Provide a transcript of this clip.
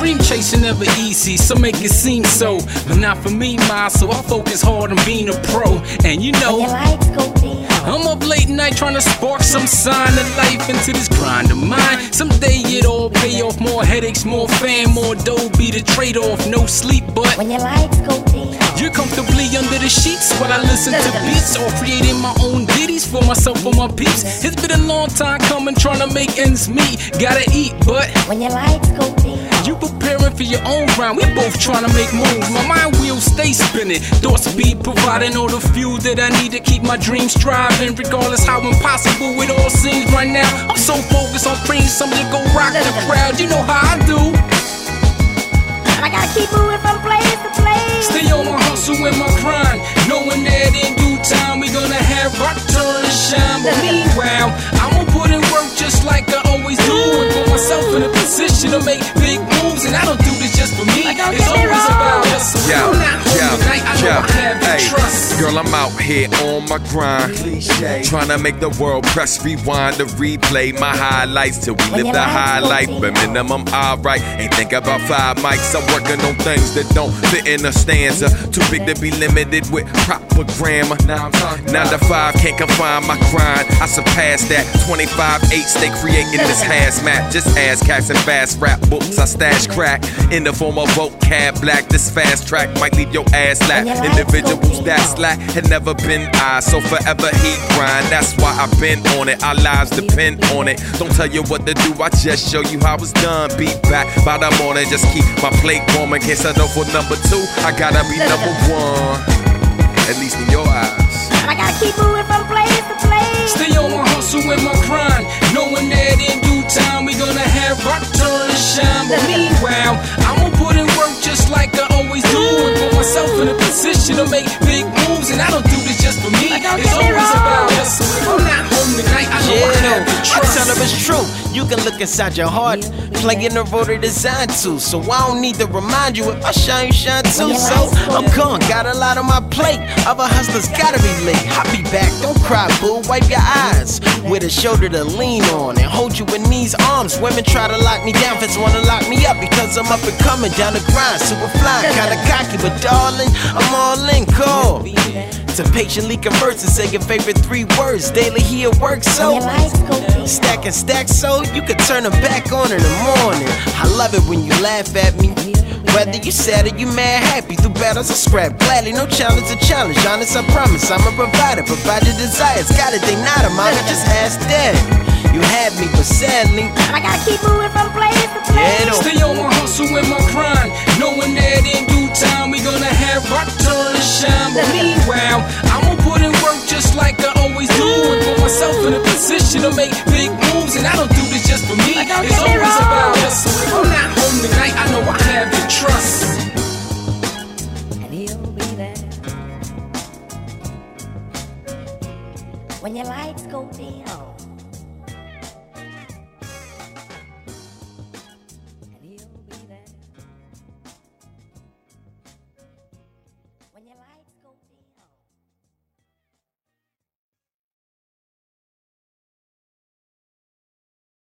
Dream chasing never easy, some make it seem so, but not for me, ma. So I focus hard on being a pro. And you know, when your lights go dim, I'm up late night trying to spark some sign of life into this grind of mine. Someday it all pay off, more headaches, more fame, more dough be the trade-off. No sleep, but when your lights go dim, you're comfortably under the sheets while I listen to beats or creating my own ditties for myself or my peeps. It's been a long time coming, trying to make ends meet. Gotta eat, but when your lights go dim, you preparing for your own grind. We both trying to make moves. My mind wheel stay spinning. Thoughts be providing all the fuel that I need to keep my dreams driving. Regardless how impossible it all seems right now, I'm so focused on creating something to go rock the crowd. You know how I do. I gotta keep moving from place to place. Stay on my hustle and my grind, knowing that in due time we gonna have rock turn and shine. But meanwhile, I'ma put in work just like I always do, and put myself in a position to make big moves. And I don't do this just for me. It's always about hustle. I'm not home tonight. I know I have your trust. Girl, I'm out here on my grind, trying to make the world press rewind to replay my highlights till we live the high life. But minimum alright, ain't think about 5 mics. I'm working on things that don't fit in a stanza. Too big to be limited with proper grammar. 9 to 5 can't confine my grind. I surpassed that. 25/8 stay creating this hazmat. Just ass cats and fast rap books. I stash crack in the form of vocab black. This fast track might leave your ass lap. Individuals that slack had never been I, so forever he grind. That's why I've been on it. Our lives depend on it. Don't tell you what to do, I just show you how it's done. Beat back by the morning, just keep my plate warm. Can't settle for number 2, I gotta be number 1. At least in your eyes. I gotta keep moving from place to place. Stay on my hustle and my grind, knowing that in due time we gonna have rock turn and shine. But meanwhile, I'ma put in work just like I always do, and put myself in a position to make big moves. And I don't do this just for me. It's always about hustle. I'm not home tonight. I know I have your I trust. tell them it's true. You can look inside your heart, playing the role they designed to. So I don't need to remind you, if I shine, you shine too. So I'm gone, got a lot on my plate. Other hustlers gotta be late. I'll be back, don't cry, boo. Wipe your eyes with a shoulder to lean on and hold you in these arms. Women try to lock me down, feds wanna lock me up because I'm up and coming down the grind. Super fly, kinda cocky, but darling, I'm all in. Call to patiently converse and say your favorite 3 words daily. He at work, so stack and stack so you can turn them back on in the morning. I love it when you laugh at me, whether you sad or you mad, happy. Through battles I scrap gladly, no challenge a challenge. Honest, I promise I'm a provider, provide your desires. Got it, they not a mama, just ask that. You had me, but sadly I gotta keep moving from place to place. Stay on my hustle and my grind, knowing that in due time we gonna have rock turn and shine. But meanwhile, I'ma put in work just like I always do, and put myself in a position to make